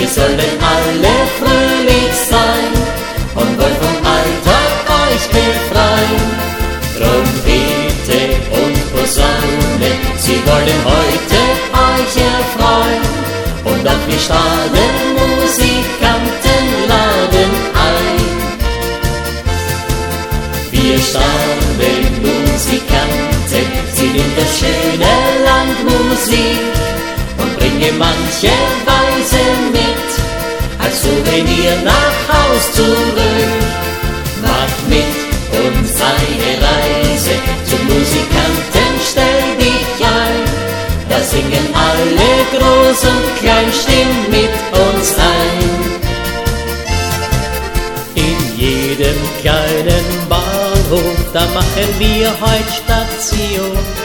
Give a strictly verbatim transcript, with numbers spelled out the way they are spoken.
Wir sollen alle fröhlich sein und wollen vom Alltag euch befreien. Trompete und Posaune, sie wollen heute euch erfreuen. Und auch wir Stadionmusikanten laden ein. Wir Stadionmusikanten ziehen in das schöne Land Musik und bringen manche Weise mit, als Souvenir nach Haus zurück. Mach mit uns eine Reise zum Musikanten, stell dich ein. Da singen alle groß und klein, stimm mit uns ein. In jedem kleinen Bahnhof, da machen wir heut Station.